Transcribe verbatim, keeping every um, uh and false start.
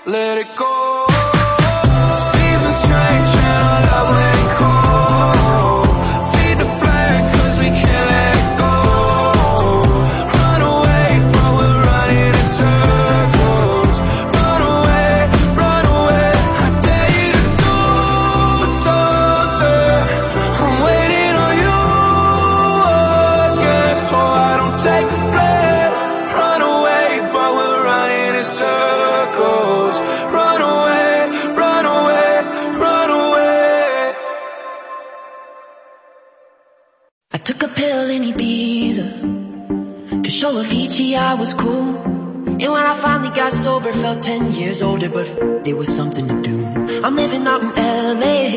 let it go. Seasons change and our love went cold. Feed the flame cause we can't let it go. Run away but we're running in circles. Run away, run away, I dare you to do something. I'm waiting on you again, so I don't take the blame. Run away but we're running in circles. Run away, run away, run away. I took a pill in Ibiza to show Avicii I was cool. And when I finally got sober, felt ten years older, but f- it was something to do. I'm living out in L A,